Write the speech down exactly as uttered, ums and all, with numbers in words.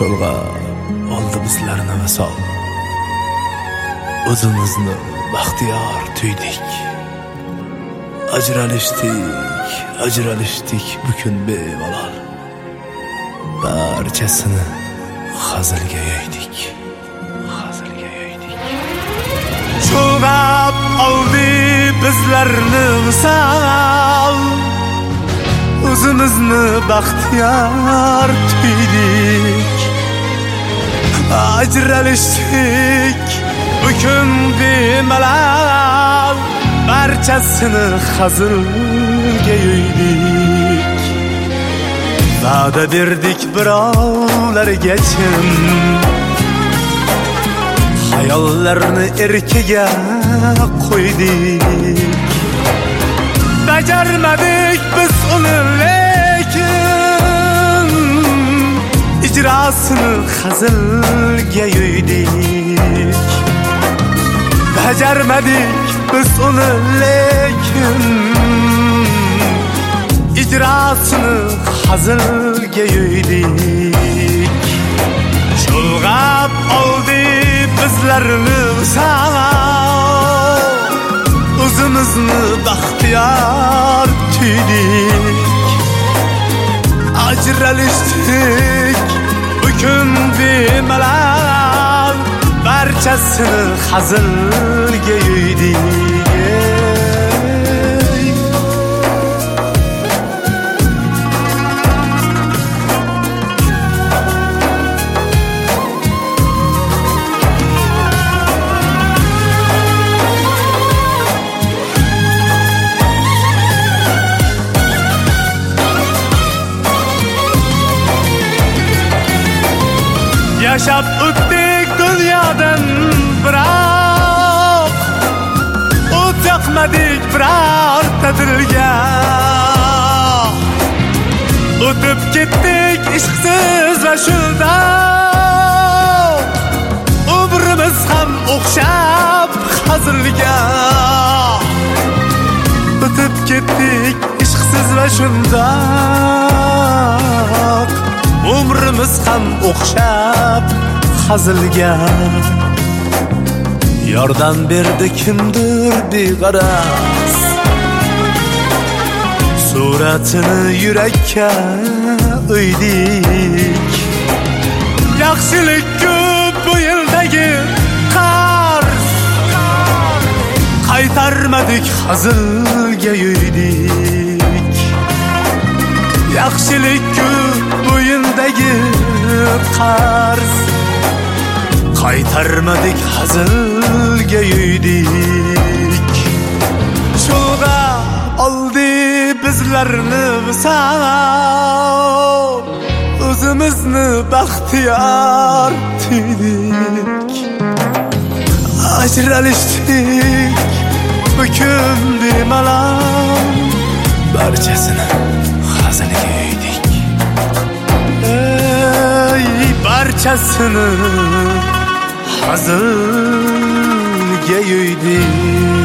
Şolga oldu bizlarni vasol. O'zimizni baxtiyor tuydik. Ajralishdik, ajralishdik bukun bemalol. Barchasini hazilga yo'ydik. Hazilga yo'ydik. Cho'g'ab oldi bizlarni visol. O'zimizni baxtiyor tuydik. Ajralishdik bukun bemalol. Barchasini hazilga yo'ydik. Va'da berdik birovlarga chin, hayollarni erkiga qo'ydik. Bajarmadik biz uni lekin ijrosini hazilga yo'ydik. Bajarmadik biz uni lekin ijrosini hazilga yo'ydik. Cho'lg'ab oldi bizlarni visol. O'zimizni baxtiyor tuydik. Ajralishdik bukun bemalol. Barchasini hazilga yo'ydik. Yaşab o'tdik dunyodan biroq o't yoqmadik birorta dilga. O'tib ketdik ishqsiz va shundoq umrimiz ham o'xshab hazilga. O'tib ketdik ishqsiz va shundoq umrimiz ham o'xshab hazilga. Yordam berdi kimdir beg'araz, suratini yurakka o'ydik. Yaxshilik ko'p bu yildagi qarz, qaytarmadik hazilga yo'ydik. Yaxshilik ko'p bu yildagi qarz, qaytarmadik hazilga yo'ydik. Cho'g'a oldi bizlarni visol. O'zimizni baxtiyor tuydik. Ajralishdik bukun bemalol. Barchasini hazilga yo'ydik. Ey barchasini hazilga yo'ydik.